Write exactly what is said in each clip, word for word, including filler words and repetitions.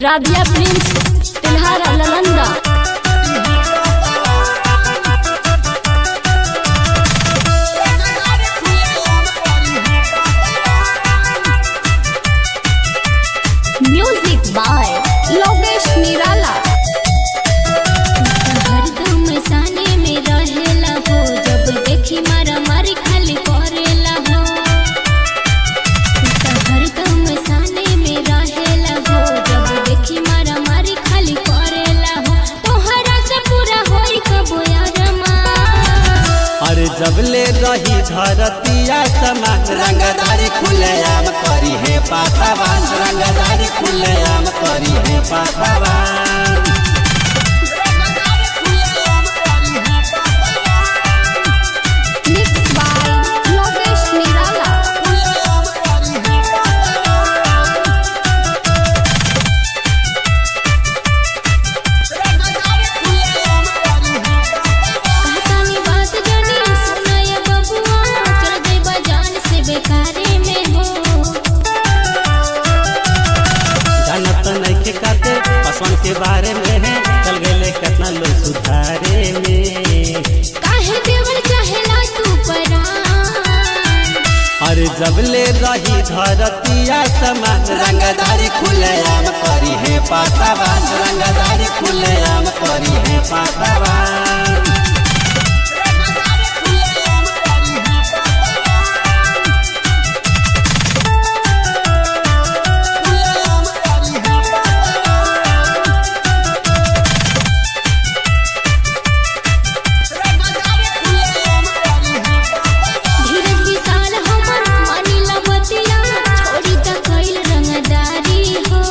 Radhiya Prince Tilhara Nalanda. Music by Lokesh Nirala. हरदम साने में रहेला हो, जब देखी मारा मारी खाली करेला हो। हरदम साने में रहेला हो, जब देखी मारा मारी खाली करेला हो। तोहरा से पूरा होई कबो यारमा। अरे जबले रही धरतिया समान रंगदारी खुलेआम करी है पासावान, रंगदारी खुलेआम करी है पासावान। मिक्स बाय लोकेश निराला। कहतानी बात जानी सुनाया बबुआ, चल जइबा जान से बेकारे में हो। जानत नइखे काते पसवन के बारे में है, चल गए कितना लोग सुधारे में। काहे देवल चाहेला तू परान। अरे जबले रही धरतिया समान रंगदारी खुलेआम करी है पासावान, रंगदारी खुलेआम करी है पासावान। धीरज विशाल हमर मानिला बतिया, छोड़ी त कइल रंगदारी हो।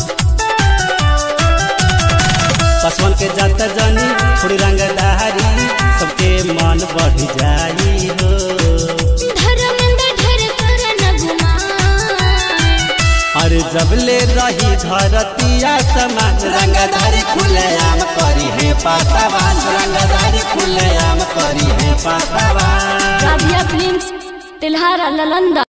पसवन के जाता जानी थोड़ी रंगदारी, सबके मन बढ़ जाई हो। धर्मेंद्र ढेर कर न गुमान। अरे जबले रही धरतिया समान रंगदारी खुलेआम करी है पासावान, रंगदारी खुलेआम करी है पासावान। राधिया प्रिंस तिल्हारा नालंदा।